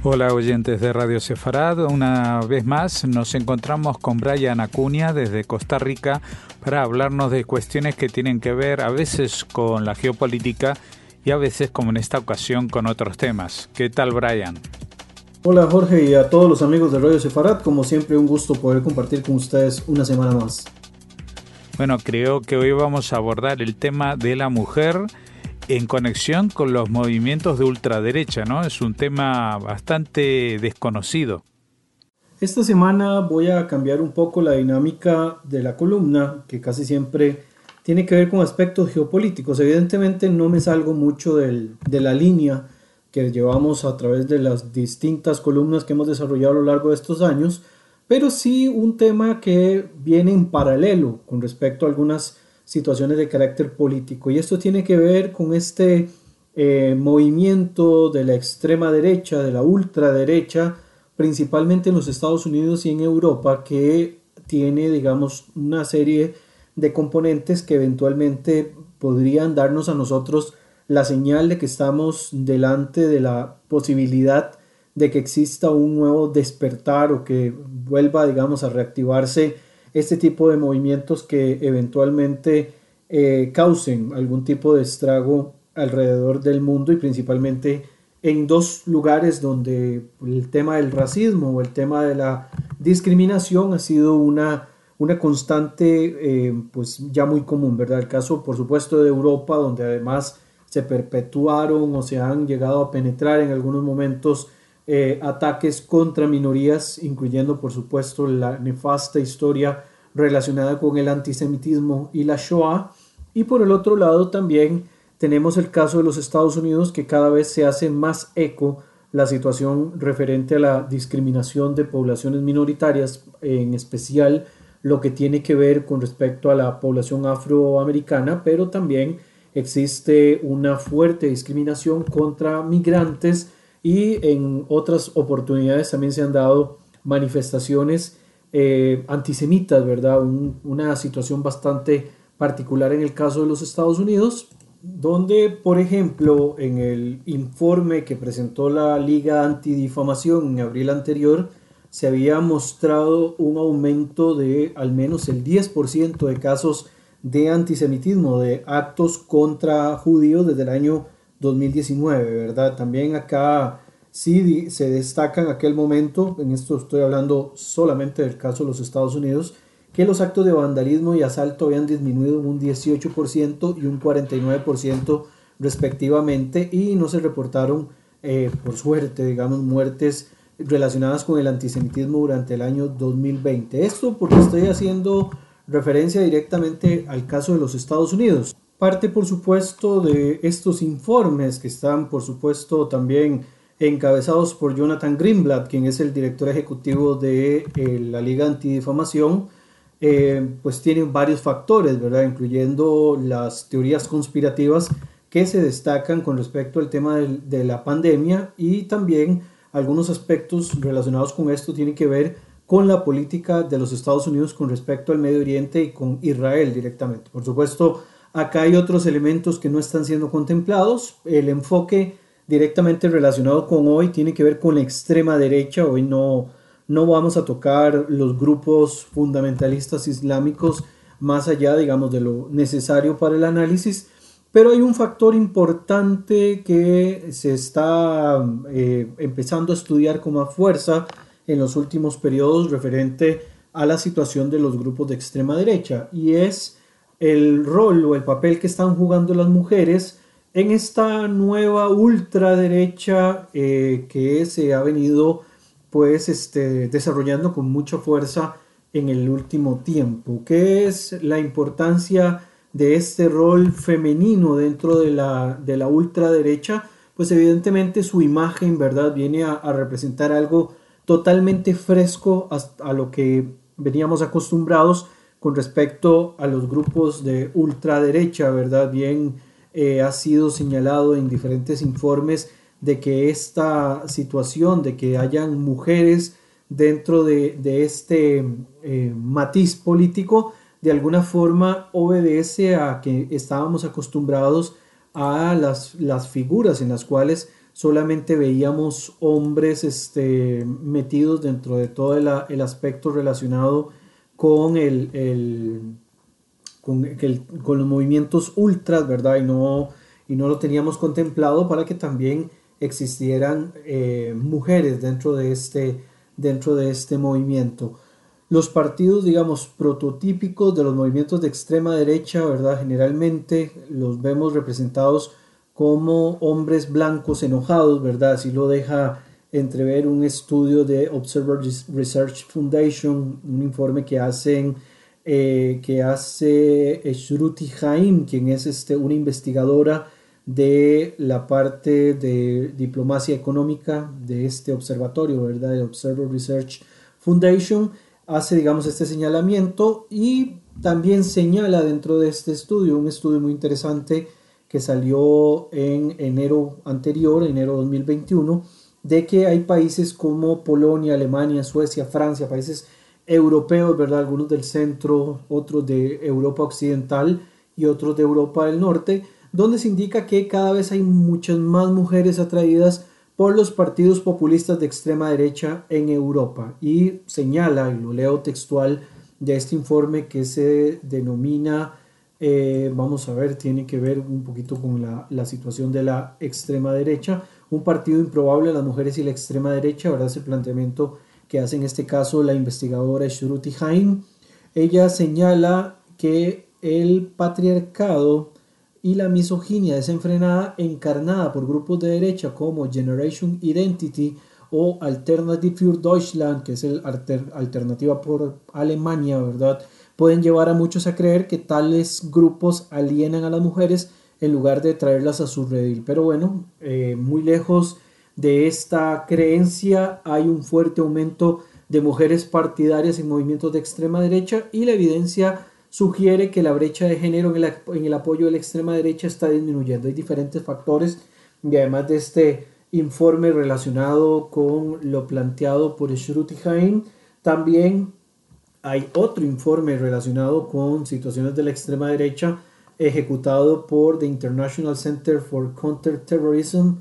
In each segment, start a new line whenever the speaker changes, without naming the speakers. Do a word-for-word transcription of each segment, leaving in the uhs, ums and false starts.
Hola oyentes de Radio Sefarad, una vez más nos encontramos con Brian Acuña desde Costa Rica para hablarnos de cuestiones que tienen que ver a veces con la geopolítica y a veces, como en esta ocasión, con otros temas. ¿Qué tal, Brian?
Hola Jorge y a todos los amigos de Radio Sefarad, como siempre un gusto poder compartir con ustedes una semana más.
Bueno, creo que hoy vamos a abordar el tema de la mujer en conexión con los movimientos de ultraderecha, ¿no? Es un tema bastante desconocido.
Esta semana voy a cambiar un poco la dinámica de la columna, que casi siempre tiene que ver con aspectos geopolíticos. Evidentemente no me salgo mucho del, de la línea que llevamos a través de las distintas columnas que hemos desarrollado a lo largo de estos años, pero sí un tema que viene en paralelo con respecto a algunas situaciones de carácter político, y esto tiene que ver con este eh, movimiento de la extrema derecha, de la ultraderecha, principalmente en los Estados Unidos y en Europa, que tiene, digamos, una serie de componentes que eventualmente podrían darnos a nosotros la señal de que estamos delante de la posibilidad de que exista un nuevo despertar o que vuelva, digamos, a reactivarse este tipo de movimientos que eventualmente eh, causen algún tipo de estrago alrededor del mundo, y principalmente en dos lugares donde el tema del racismo o el tema de la discriminación ha sido una, una constante eh, pues ya muy común, ¿verdad? El caso, por supuesto, de Europa, donde además se perpetuaron o se han llegado a penetrar en algunos momentos Eh, ataques contra minorías, incluyendo por supuesto la nefasta historia relacionada con el antisemitismo y la Shoah. Y por el otro lado también tenemos el caso de los Estados Unidos, que cada vez se hace más eco la situación referente a la discriminación de poblaciones minoritarias, en especial lo que tiene que ver con respecto a la población afroamericana, pero también existe una fuerte discriminación contra migrantes, y en otras oportunidades también se han dado manifestaciones eh, antisemitas, ¿verdad? Un, una situación bastante particular en el caso de los Estados Unidos, donde, por ejemplo, en el informe que presentó la Liga Antidifamación en abril anterior, se había mostrado un aumento de al menos el diez por ciento de casos de antisemitismo, de actos contra judíos desde el año dos mil diecinueve, ¿verdad? También acá sí se destaca en aquel momento, en esto estoy hablando solamente del caso de los Estados Unidos, que los actos de vandalismo y asalto habían disminuido un dieciocho por ciento y un cuarenta y nueve por ciento respectivamente, y no se reportaron, eh, por suerte, digamos, muertes relacionadas con el antisemitismo durante el año dos mil veinte. Esto porque estoy haciendo referencia directamente al caso de los Estados Unidos. Parte, por supuesto, de estos informes que están, por supuesto, también encabezados por Jonathan Greenblatt, quien es el director ejecutivo de eh, la Liga Antidifamación, eh, pues tienen varios factores, ¿verdad? Incluyendo las teorías conspirativas que se destacan con respecto al tema de, de la pandemia, y también algunos aspectos relacionados con esto tienen que ver con la política de los Estados Unidos con respecto al Medio Oriente y con Israel directamente. Por supuesto, acá hay otros elementos que no están siendo contemplados. El enfoque directamente relacionado con hoy tiene que ver con la extrema derecha. Hoy no, no vamos a tocar los grupos fundamentalistas islámicos más allá, digamos, de lo necesario para el análisis, pero hay un factor importante que se está eh, empezando a estudiar con más fuerza en los últimos periodos referente a la situación de los grupos de extrema derecha, y es el rol o el papel que están jugando las mujeres en esta nueva ultraderecha eh, que se ha venido pues este, desarrollando con mucha fuerza en el último tiempo. ¿Qué es la importancia de este rol femenino dentro de la, de la ultraderecha? Pues evidentemente su imagen, ¿verdad?, viene a, a representar algo totalmente fresco a, a lo que veníamos acostumbrados con respecto a los grupos de ultraderecha, ¿verdad? Bien eh, ha sido señalado en diferentes informes de que esta situación de que hayan mujeres dentro de, de este eh, matiz político de alguna forma obedece a que estábamos acostumbrados a las, las figuras en las cuales solamente veíamos hombres este, metidos dentro de todo el, el aspecto relacionado con, el, el, con, el, con los movimientos ultras, ¿verdad? Y no, y no lo teníamos contemplado para que también existieran eh, mujeres dentro de, este, dentro de este movimiento. Los partidos, digamos, prototípicos de los movimientos de extrema derecha, ¿verdad? Generalmente los vemos representados como hombres blancos enojados, ¿verdad? Así lo deja entrever un estudio de Observer Research Foundation, un informe que hacen eh, que hace Shruti Jain, quien es este, una investigadora de la parte de diplomacia económica de este observatorio, ¿verdad? De Observer Research Foundation, hace, digamos, este señalamiento y también señala dentro de este estudio, un estudio muy interesante que salió en enero anterior, enero dos mil veintiuno, de que hay países como Polonia, Alemania, Suecia, Francia, países europeos, ¿verdad? Algunos del centro, otros de Europa occidental y otros de Europa del norte, donde se indica que cada vez hay muchas más mujeres atraídas por los partidos populistas de extrema derecha en Europa, y señala, y lo leo textual de este informe, que se denomina, eh, vamos a ver, tiene que ver un poquito con la, la situación de la extrema derecha, un partido improbable, las mujeres y la extrema derecha, ¿verdad? Es el planteamiento que hace en este caso la investigadora Shruti Jain. Ella señala que el patriarcado y la misoginia desenfrenada encarnada por grupos de derecha como Generation Identity o Alternative für Deutschland, que es el alter, alternativa por Alemania, ¿verdad? Pueden llevar a muchos a creer que tales grupos alienan a las mujeres en lugar de traerlas a su redil. Pero bueno, eh, muy lejos de esta creencia, hay un fuerte aumento de mujeres partidarias en movimientos de extrema derecha, y la evidencia sugiere que la brecha de género en el, en el apoyo de la extrema derecha está disminuyendo. Hay diferentes factores, y además de este informe relacionado con lo planteado por Shruti Jain, también hay otro informe relacionado con situaciones de la extrema derecha ejecutado por The International Center for Counterterrorism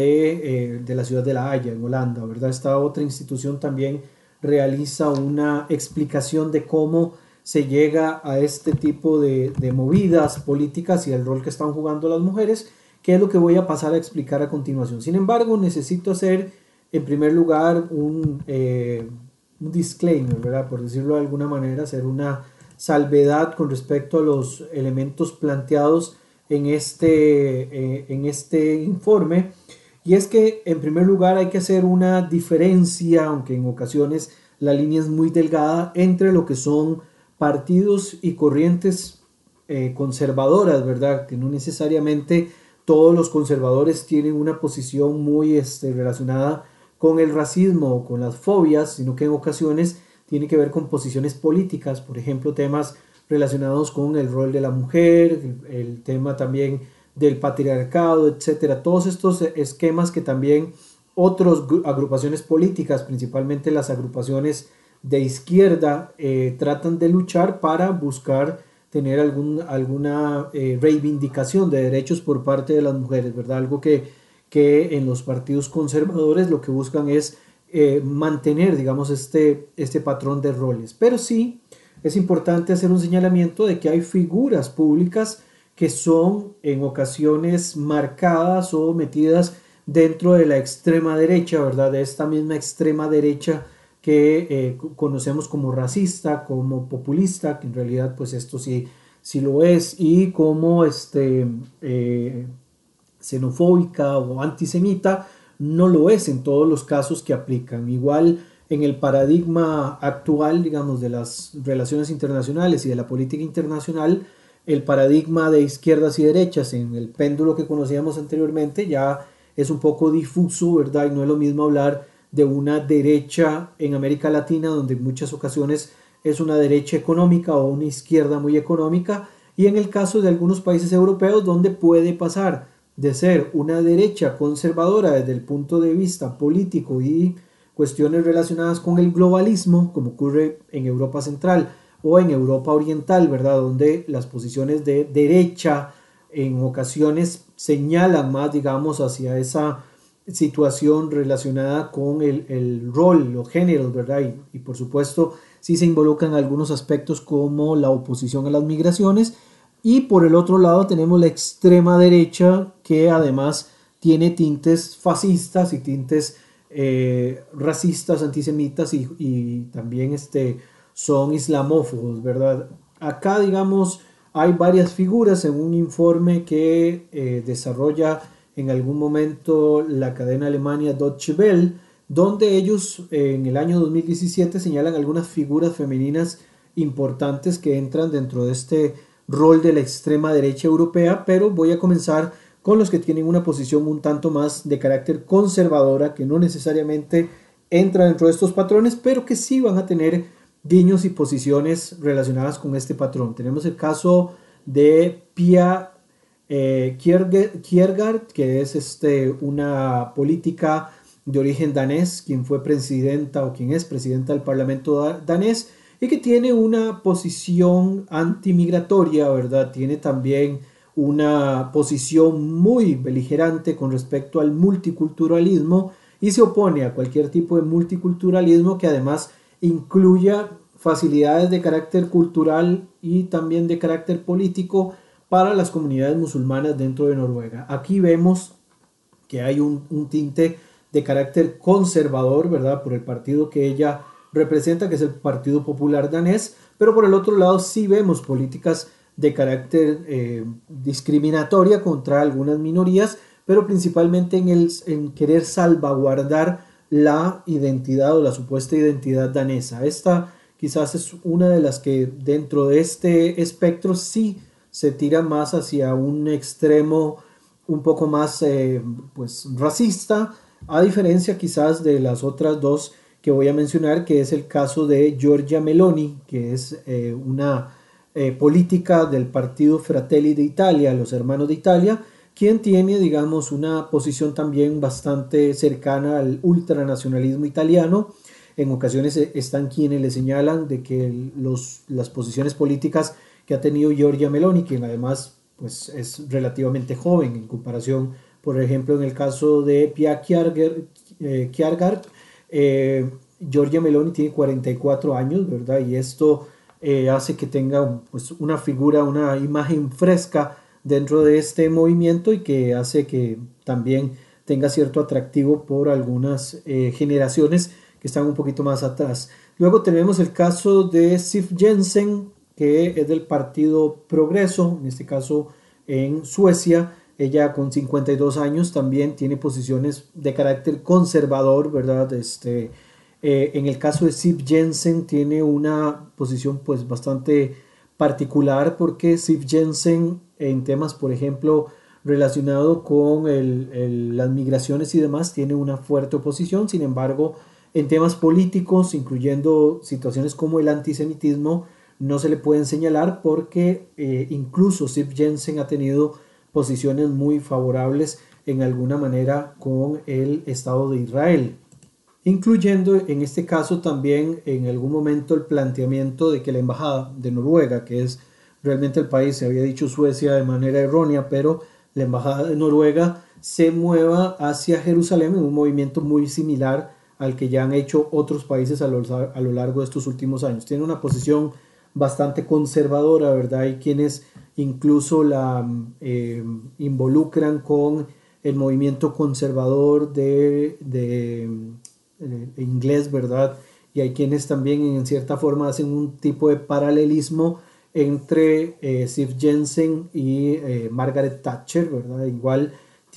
de, eh, de la ciudad de La Haya, en Holanda, ¿verdad? Esta otra institución también realiza una explicación de cómo se llega a este tipo de, de movidas políticas y el rol que están jugando las mujeres, que es lo que voy a pasar a explicar a continuación. Sin embargo, necesito hacer en primer lugar un, eh, un disclaimer, ¿verdad? Por decirlo de alguna manera, hacer una salvedad con respecto a los elementos planteados en este, eh, en este informe, y es que en primer lugar hay que hacer una diferencia, aunque en ocasiones la línea es muy delgada, entre lo que son partidos y corrientes eh, conservadoras, ¿verdad? Que no necesariamente todos los conservadores tienen una posición muy este, relacionada con el racismo o con las fobias, sino que en ocasiones tiene que ver con posiciones políticas, por ejemplo, temas relacionados con el rol de la mujer, el, el tema también del patriarcado, etcétera. Todos estos esquemas que también otras agrupaciones políticas, principalmente las agrupaciones de izquierda, eh, tratan de luchar para buscar tener algún, alguna eh, reivindicación de derechos por parte de las mujeres, ¿verdad? Algo que, que en los partidos conservadores lo que buscan es eh, mantener, digamos, este, este patrón de roles. Pero sí es importante hacer un señalamiento de que hay figuras públicas que son en ocasiones marcadas o metidas dentro de la extrema derecha, ¿verdad? De esta misma extrema derecha que eh, conocemos como racista, como populista, que en realidad pues esto sí, sí lo es, y como este, eh, xenofóbica o antisemita, no lo es en todos los casos que aplican. Igual en el paradigma actual, digamos, de las relaciones internacionales y de la política internacional, el paradigma de izquierdas y derechas en el péndulo que conocíamos anteriormente ya es un poco difuso, ¿verdad? Y no es lo mismo hablar de una derecha en América Latina, donde en muchas ocasiones es una derecha económica o una izquierda muy económica, y en el caso de algunos países europeos, donde puede pasar de ser una derecha conservadora desde el punto de vista político y cuestiones relacionadas con el globalismo, como ocurre en Europa Central o en Europa Oriental, ¿verdad? Donde las posiciones de derecha en ocasiones señalan más, digamos, hacia esa situación relacionada con el, el rol, los géneros, ¿verdad? Y, y por supuesto sí se involucran algunos aspectos como la oposición a las migraciones. Y por el otro lado tenemos la extrema derecha, que además tiene tintes fascistas y tintes eh, racistas, antisemitas y, y también este, son islamófobos, ¿verdad? Acá, digamos, hay varias figuras en un informe que eh, desarrolla en algún momento la cadena alemana Deutsche Welle, donde ellos eh, en el año dos mil diecisiete señalan algunas figuras femeninas importantes que entran dentro de este rol de la extrema derecha europea, pero voy a comenzar con los que tienen una posición un tanto más de carácter conservadora, que no necesariamente entra dentro de estos patrones, pero que sí van a tener guiños y posiciones relacionadas con este patrón. Tenemos el caso de Pia eh, Kjærgaard, que es este, una política de origen danés, quien fue presidenta o quien es presidenta del Parlamento danés y que tiene una posición antimigratoria, ¿verdad? Tiene también una posición muy beligerante con respecto al multiculturalismo y se opone a cualquier tipo de multiculturalismo que además incluya facilidades de carácter cultural y también de carácter político para las comunidades musulmanas dentro de Noruega. Aquí vemos que hay un, un tinte de carácter conservador, ¿verdad? Por el partido que ella representa, que es el Partido Popular Danés, pero por el otro lado sí vemos políticas de carácter eh, discriminatoria contra algunas minorías, pero principalmente en, el, en querer salvaguardar la identidad o la supuesta identidad danesa. Esta quizás es una de las que dentro de este espectro sí se tira más hacia un extremo un poco más eh, pues, racista, a diferencia quizás de las otras dos que voy a mencionar, que es el caso de Giorgia Meloni, que es eh, una eh, política del partido Fratelli d'Italia, los hermanos de Italia, quien tiene, digamos, una posición también bastante cercana al ultranacionalismo italiano. En ocasiones están quienes le señalan de que los, las posiciones políticas que ha tenido Giorgia Meloni, quien además pues, es relativamente joven en comparación, por ejemplo, en el caso de Pia Kjærgaard, eh, Kjærgaard eh, Giorgia Meloni tiene cuarenta y cuatro años, ¿verdad? Y esto eh, hace que tenga pues, una figura, una imagen fresca dentro de este movimiento y que hace que también tenga cierto atractivo por algunas eh, generaciones que están un poquito más atrás. Luego tenemos el caso de Siv Jensen, que es del partido Progreso, en este caso en Suecia. Ella con cincuenta y dos años también tiene posiciones de carácter conservador, ¿verdad? Este, eh, en el caso de Siv Jensen tiene una posición pues bastante particular porque Siv Jensen en temas, por ejemplo, relacionado con el, el, las migraciones y demás, tiene una fuerte oposición. Sin embargo, en temas políticos, incluyendo situaciones como el antisemitismo, no se le pueden señalar porque eh, incluso Siv Jensen ha tenido posiciones muy favorables en alguna manera con el Estado de Israel, incluyendo en este caso también en algún momento el planteamiento de que la embajada de Noruega, que es realmente el país, se había dicho Suecia de manera errónea, pero la embajada de Noruega se mueva hacia Jerusalén en un movimiento muy similar al que ya han hecho otros países a lo, a lo largo de estos últimos años. Tiene una posición bastante conservadora, ¿verdad? Hay quienes incluso la eh, involucran con el movimiento conservador de, de, de inglés, ¿verdad? Y hay quienes también en cierta forma hacen un tipo de paralelismo entre eh, Siv Jensen y eh, Margaret Thatcher, ¿verdad? Igual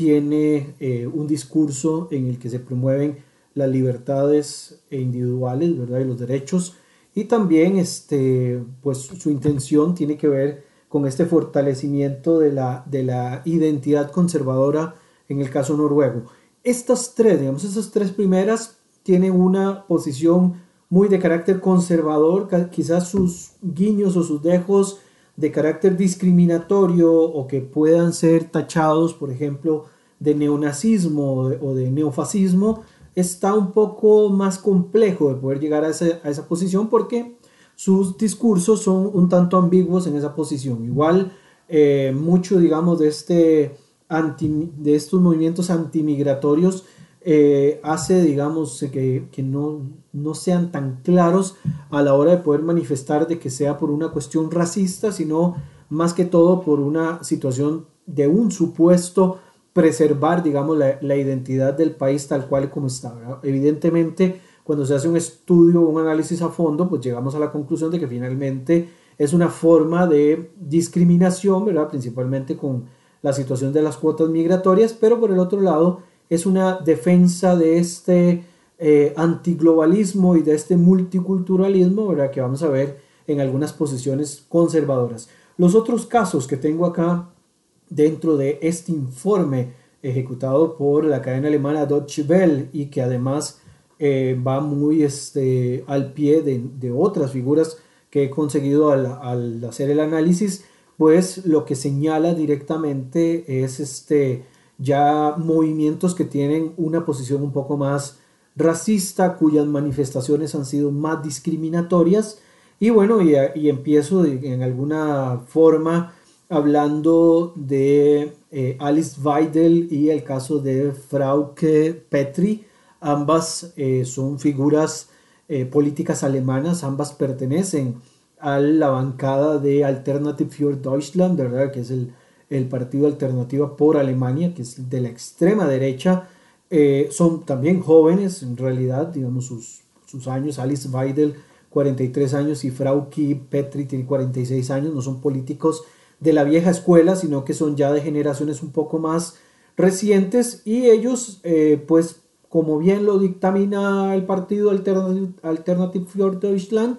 tiene eh, un discurso en el que se promueven las libertades individuales, ¿verdad? Y los derechos, y también este, pues, su intención tiene que ver con este fortalecimiento de la, de la identidad conservadora en el caso noruego. Estas tres, digamos, esas tres primeras tienen una posición muy de carácter conservador, quizás sus guiños o sus dejos de carácter discriminatorio o que puedan ser tachados, por ejemplo, de neonazismo o de neofascismo, está un poco más complejo de poder llegar a, ese, a esa posición porque sus discursos son un tanto ambiguos en esa posición. Igual, eh, mucho, digamos, de, este anti, de estos movimientos antimigratorios eh, hace, digamos, que, que no, no sean tan claros a la hora de poder manifestar de que sea por una cuestión racista, sino más que todo por una situación de un supuesto preservar, digamos, la, la identidad del país tal cual como está, ¿verdad? Evidentemente, cuando se hace un estudio, un análisis a fondo, pues llegamos a la conclusión de que finalmente es una forma de discriminación, ¿verdad? Principalmente con la situación de las cuotas migratorias, pero por el otro lado es una defensa de este eh, antiglobalismo y de este multiculturalismo, ¿verdad? Que vamos a ver en algunas posiciones conservadoras. Los otros casos que tengo acá dentro de este informe ejecutado por la cadena alemana Deutsche Welle y que además eh, va muy este, al pie de, de otras figuras que he conseguido al, al hacer el análisis, pues lo que señala directamente es este, ya movimientos que tienen una posición un poco más racista, cuyas manifestaciones han sido más discriminatorias. Y bueno, y, y empiezo de, en alguna forma hablando de eh, Alice Weidel y el caso de Frauke Petry. Ambas eh, son figuras eh, políticas alemanas, ambas pertenecen a la bancada de Alternative für Deutschland, ¿verdad? Que es el, el partido Alternativa por Alemania, que es de la extrema derecha. Eh, son también jóvenes, en realidad, digamos, sus, sus años. Alice Weidel, cuarenta y tres años, y Frauke Petry tiene cuarenta y seis años. No son políticos de la vieja escuela, sino que son ya de generaciones un poco más recientes, y ellos, eh, pues, como bien lo dictamina el partido Alternative, Alternative für Deutschland,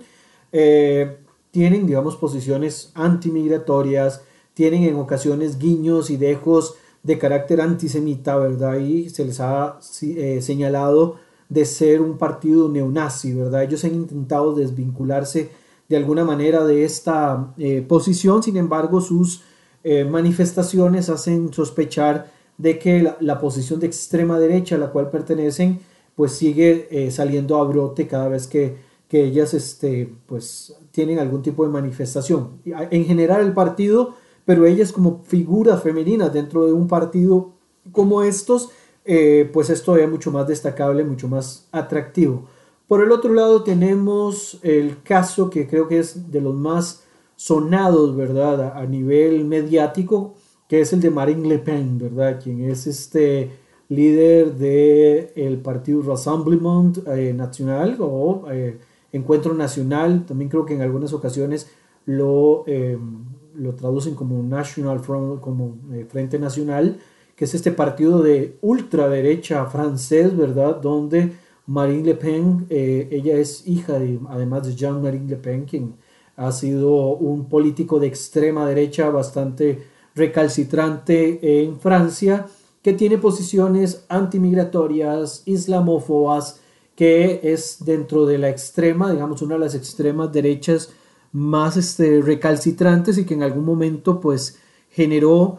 eh, tienen, digamos, posiciones antimigratorias, tienen en ocasiones guiños y dejos de carácter antisemita, ¿verdad? Y se les ha eh, señalado de ser un partido neonazi, ¿verdad? Ellos han intentado desvincularse de alguna manera de esta eh, posición, sin embargo, sus eh, manifestaciones hacen sospechar de que la, la posición de extrema derecha a la cual pertenecen pues sigue eh, saliendo a brote cada vez que, que ellas este, pues, tienen algún tipo de manifestación. En general el partido, pero ellas como figuras femeninas dentro de un partido como estos, eh, pues es todavía mucho más destacable, mucho más atractivo. Por el otro lado tenemos el caso que creo que es de los más sonados, ¿verdad? A nivel mediático, que es el de Marine Le Pen, ¿verdad? Quien es este líder del partido Rassemblement eh, National o eh, Encuentro Nacional. También creo que en algunas ocasiones lo, eh, lo traducen como National Front, como eh, Frente Nacional, que es este partido de ultraderecha francés, ¿verdad? Donde Marine Le Pen, eh, ella es hija de, además de Jean-Marie Le Pen, quien ha sido un político de extrema derecha bastante recalcitrante en Francia, que tiene posiciones antimigratorias, islamófobas, que es dentro de la extrema, digamos, una de las extremas derechas más este, recalcitrantes, y que en algún momento pues generó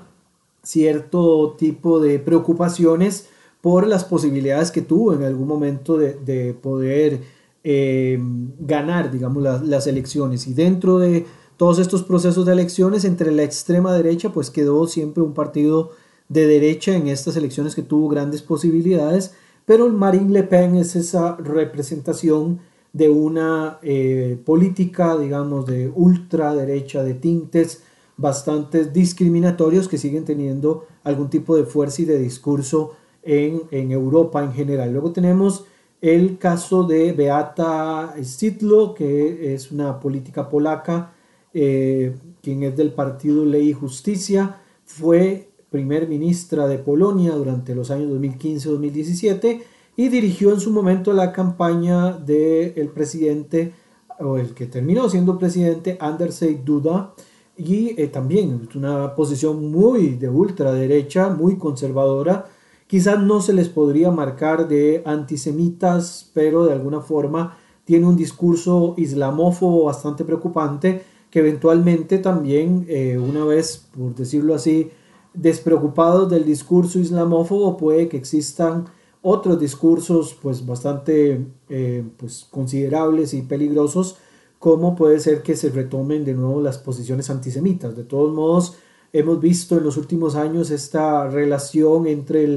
cierto tipo de preocupaciones por las posibilidades que tuvo en algún momento de, de poder eh, ganar, digamos, las, las elecciones. Y dentro de todos estos procesos de elecciones entre la extrema derecha, pues quedó siempre un partido de derecha en estas elecciones que tuvo grandes posibilidades, pero Marine Le Pen es esa representación de una eh, política, digamos, de ultraderecha, de tintes bastante discriminatorios que siguen teniendo algún tipo de fuerza y de discurso en, en Europa en general. Luego tenemos el caso de Beata Szydło, que es una política polaca, eh, quien es del partido Ley y Justicia, fue primer ministra de Polonia durante los años dos mil quince a dos mil diecisiete y dirigió en su momento la campaña del presidente, o el que terminó siendo presidente, Andrzej Duda, y eh, también una posición muy de ultraderecha, muy conservadora. Quizás no se les podría marcar de antisemitas, pero de alguna forma tiene un discurso islamófobo bastante preocupante, que eventualmente también, eh, una vez, por decirlo así, despreocupados del discurso islamófobo, puede que existan otros discursos pues bastante eh, pues, considerables y peligrosos, como puede ser que se retomen de nuevo las posiciones antisemitas. De todos modos, hemos visto en los últimos años esta relación entre el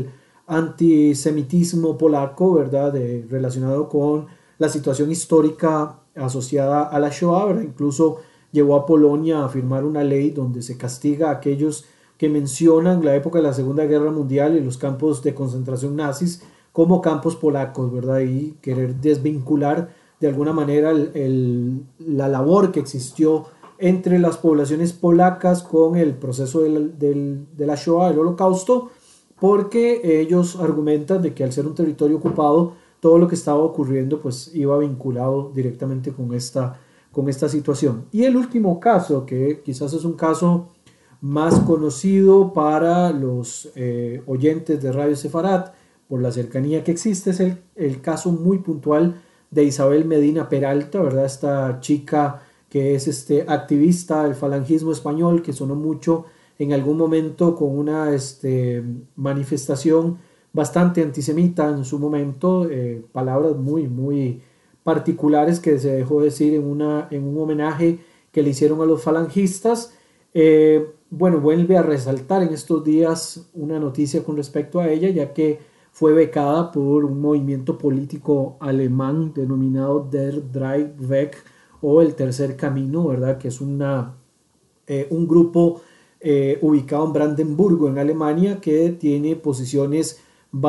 antisemitismo polaco, ¿verdad? De, relacionado con la situación histórica asociada a la Shoah, ¿verdad? Incluso llevó a Polonia a firmar una ley donde se castiga a aquellos que mencionan la época de la Segunda Guerra Mundial y los campos de concentración nazis como campos polacos, ¿verdad? Y querer desvincular de alguna manera el, el, la labor que existió entre las poblaciones polacas con el proceso del, del, de la Shoah, el Holocausto, porque ellos argumentan de que al ser un territorio ocupado, todo lo que estaba ocurriendo pues iba vinculado directamente con esta, con esta situación. Y el último caso, que quizás es un caso más conocido para los eh, oyentes de Radio Sefarat, por la cercanía que existe, es el, el caso muy puntual de Isabel Medina Peralta, ¿verdad? Esta chica que es este, activista del falangismo español, que sonó mucho en algún momento con una este, manifestación bastante antisemita en su momento, eh, palabras muy, muy particulares que se dejó decir en, una, en un homenaje que le hicieron a los falangistas. Eh, bueno, vuelve a resaltar en estos días una noticia con respecto a ella, ya que fue becada por un movimiento político alemán denominado Der Dritte Weg o el Tercer Camino, ¿verdad? Que es una, eh, un grupo eh, ubicado en Brandenburgo, en Alemania, que tiene posiciones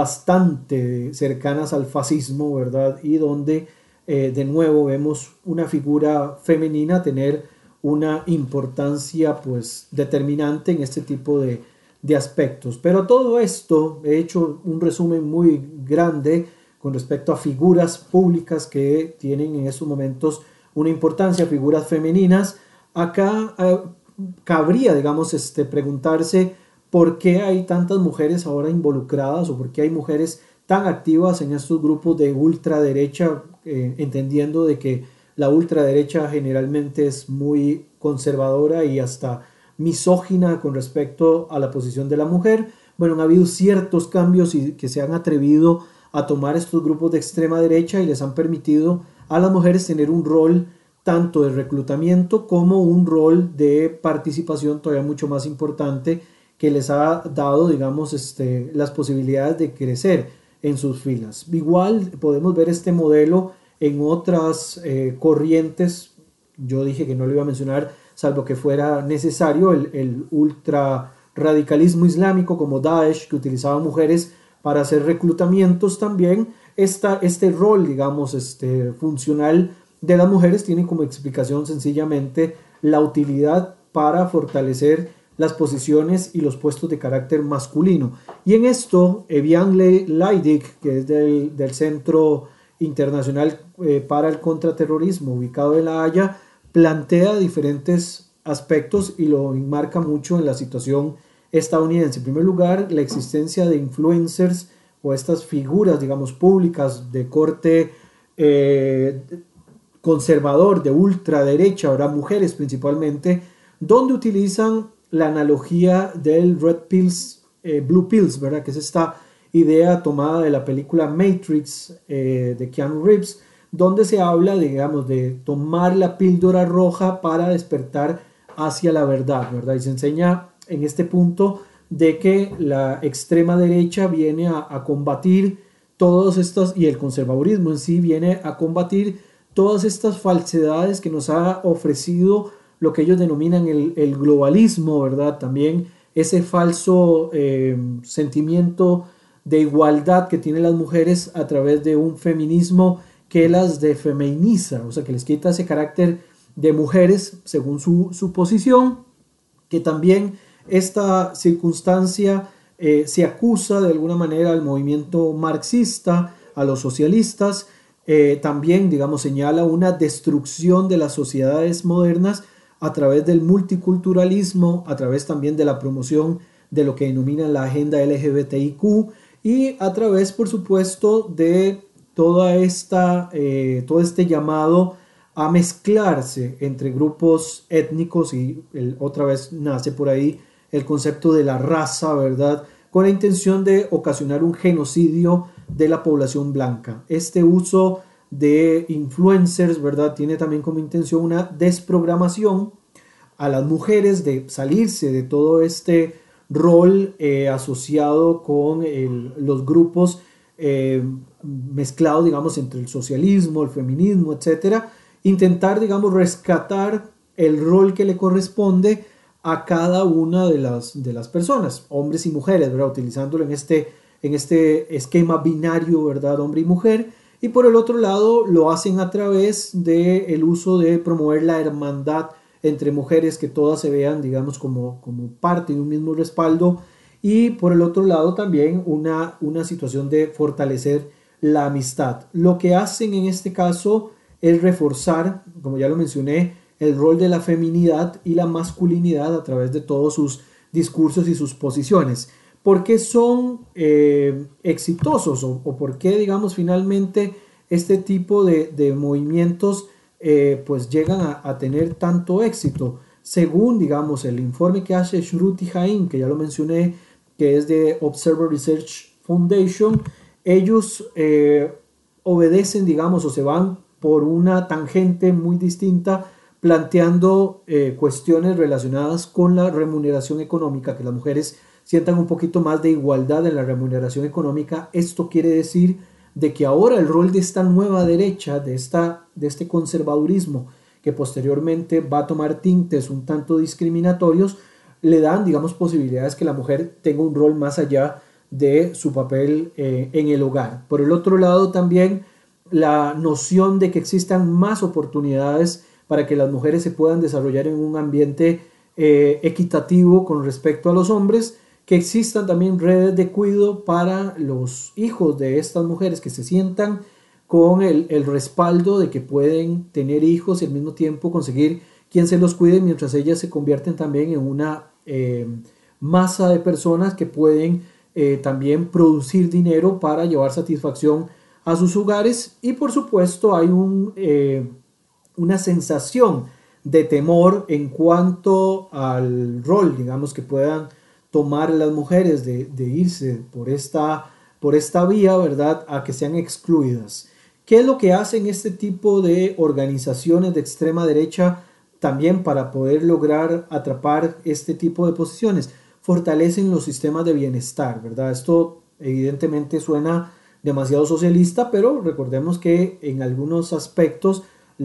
bastante cercanas al fascismo, ¿verdad? Y donde eh, de nuevo vemos una figura femenina tener una importancia pues determinante en este tipo de de aspectos. Pero todo esto, he hecho un resumen muy grande con respecto a figuras públicas que tienen en estos momentos una importancia, figuras femeninas. Acá eh, cabría, digamos, este, preguntarse por qué hay tantas mujeres ahora involucradas o por qué hay mujeres tan activas en estos grupos de ultraderecha, eh, entendiendo de que la ultraderecha generalmente es muy conservadora y hasta misógina con respecto a la posición de la mujer. Bueno, han habido ciertos cambios y que se han atrevido a tomar estos grupos de extrema derecha y les han permitido a las mujeres tener un rol tanto de reclutamiento como un rol de participación todavía mucho más importante que les ha dado, digamos, este, las posibilidades de crecer en sus filas. Igual podemos ver este modelo en otras eh, corrientes. Yo dije que no lo iba a mencionar salvo que fuera necesario, el, el ultra radicalismo islámico como Daesh, que utilizaba mujeres para hacer reclutamientos también. Esta, este rol, digamos, este, funcional de las mujeres tiene como explicación sencillamente la utilidad para fortalecer las posiciones y los puestos de carácter masculino. Y en esto, Evian Leidig, que es del, del Centro Internacional eh, para el Contraterrorismo, ubicado en La Haya, plantea diferentes aspectos y lo enmarca mucho en la situación estadounidense. En primer lugar, la existencia de influencers o estas figuras, digamos, públicas de corte eh, conservador, de ultraderecha, ahora mujeres principalmente, donde utilizan la analogía del Red Pills, eh, Blue Pills, ¿verdad? Que es esta idea tomada de la película Matrix eh, de Keanu Reeves, donde se habla, digamos, de tomar la píldora roja para despertar hacia la verdad, ¿verdad? Y se enseña en este punto de que la extrema derecha viene a, a combatir todas estas, y el conservadurismo en sí viene a combatir todas estas falsedades que nos ha ofrecido lo que ellos denominan el, el globalismo, ¿verdad? También ese falso eh, sentimiento de igualdad que tienen las mujeres a través de un feminismo que las defeminiza, o sea, que les quita ese carácter de mujeres según su, su posición, que también esta circunstancia eh, se acusa de alguna manera al movimiento marxista, a los socialistas, eh, también, digamos, señala una destrucción de las sociedades modernas a través del multiculturalismo, a través también de la promoción de lo que denominan la agenda L G B T I Q y a través, por supuesto, de toda esta, eh, todo este llamado a mezclarse entre grupos étnicos y el, otra vez nace por ahí el concepto de la raza, ¿verdad? Con la intención de ocasionar un genocidio de la población blanca. Este uso de influencers, ¿verdad? Tiene también como intención una desprogramación a las mujeres de salirse de todo este rol eh, asociado con el, los grupos eh, mezclados, digamos, entre el socialismo, el feminismo, etcétera. Intentar, digamos, rescatar el rol que le corresponde a cada una de las, de las personas, hombres y mujeres, ¿verdad? Utilizándolo en este, en este esquema binario, ¿verdad? Hombre y mujer. Y por el otro lado lo hacen a través del uso de promover la hermandad entre mujeres, que todas se vean, digamos, como, como parte de un mismo respaldo. Y por el otro lado también una, una situación de fortalecer la amistad. Lo que hacen en este caso es reforzar, como ya lo mencioné, el rol de la feminidad y la masculinidad a través de todos sus discursos y sus posiciones. ¿Por qué son eh, exitosos o, o por qué, digamos, finalmente este tipo de, de movimientos eh, pues llegan a, a tener tanto éxito? Según, digamos, el informe que hace Shruti Jain, que ya lo mencioné, que es de Observer Research Foundation, ellos eh, obedecen, digamos, o se van por una tangente muy distinta, planteando eh, cuestiones relacionadas con la remuneración económica, que las mujeres sientan un poquito más de igualdad en la remuneración económica. Esto quiere decir de que ahora el rol de esta nueva derecha, de, esta, de este conservadurismo, que posteriormente va a tomar tintes un tanto discriminatorios, le dan, digamos, posibilidades que la mujer tenga un rol más allá de su papel eh, en el hogar. Por el otro lado, también la noción de que existan más oportunidades para que las mujeres se puedan desarrollar en un ambiente eh, equitativo con respecto a los hombres, que existan también redes de cuidado para los hijos de estas mujeres, que se sientan con el, el respaldo de que pueden tener hijos y al mismo tiempo conseguir quien se los cuide, mientras ellas se convierten también en una eh, masa de personas que pueden eh, también producir dinero para llevar satisfacción a sus hogares. Y por supuesto hay un... Eh, una sensación de temor en cuanto al rol, digamos, que puedan tomar las mujeres de, de irse por esta, por esta vía, ¿verdad?, a que sean excluidas. ¿Qué es lo que hacen este tipo de organizaciones de extrema derecha también para poder lograr atrapar este tipo de posiciones? Fortalecen los sistemas de bienestar, ¿verdad? Esto evidentemente suena demasiado socialista, pero recordemos que en algunos aspectos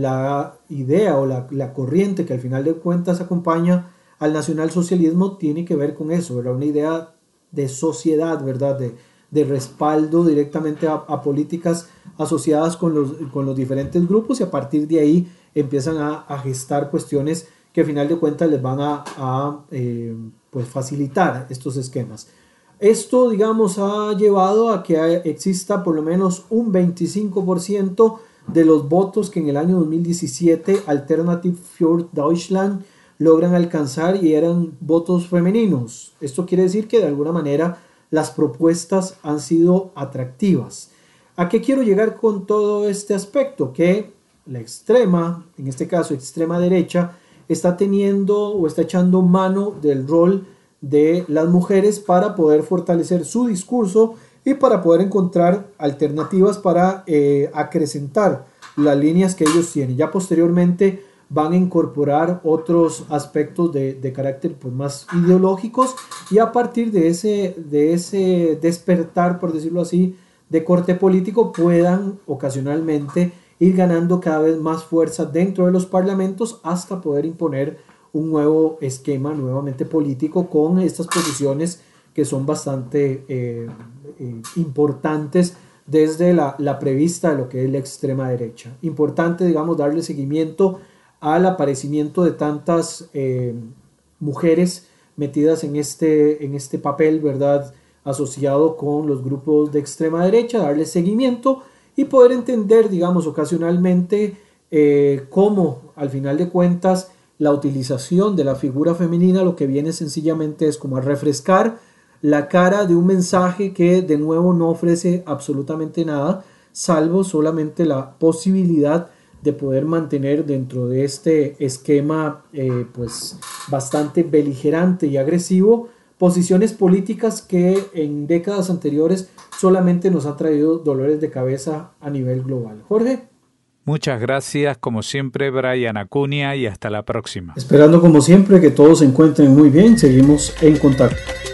la idea o la, la corriente que al final de cuentas acompaña al nacionalsocialismo tiene que ver con eso, ¿verdad? Una idea de sociedad, ¿verdad? De, de respaldo directamente a, a políticas asociadas con los, con los diferentes grupos, y a partir de ahí empiezan a, a gestar cuestiones que al final de cuentas les van a, a eh, pues facilitar estos esquemas. Esto, digamos, ha llevado a que exista por lo menos un veinticinco por ciento de los votos que en el año dos mil diecisiete Alternative für Deutschland logran alcanzar, y eran votos femeninos. Esto quiere decir que de alguna manera las propuestas han sido atractivas. ¿A qué quiero llegar con todo este aspecto? Que la extrema, en este caso extrema derecha, está teniendo o está echando mano del rol de las mujeres para poder fortalecer su discurso y para poder encontrar alternativas para eh, acrecentar las líneas que ellos tienen. Ya posteriormente van a incorporar otros aspectos de, de carácter pues, más ideológicos, y a partir de ese, de ese despertar, por decirlo así, de corte político, puedan ocasionalmente ir ganando cada vez más fuerza dentro de los parlamentos hasta poder imponer un nuevo esquema nuevamente político con estas posiciones que son bastante eh, eh, importantes desde la, la prevista de lo que es la extrema derecha. Importante, digamos, darle seguimiento al aparecimiento de tantas eh, mujeres metidas en este, en este papel, ¿verdad?, asociado con los grupos de extrema derecha, darle seguimiento y poder entender, digamos, ocasionalmente eh, cómo, al final de cuentas, la utilización de la figura femenina lo que viene sencillamente es como a refrescar la cara de un mensaje que de nuevo no ofrece absolutamente nada, salvo solamente la posibilidad de poder mantener dentro de este esquema eh, pues bastante beligerante y agresivo posiciones políticas que en décadas anteriores solamente nos ha traído dolores de cabeza a nivel global. Jorge.
Muchas gracias, como siempre, Brian Acuña, y hasta la próxima.
Esperando como siempre que todos se encuentren muy bien, seguimos en contacto.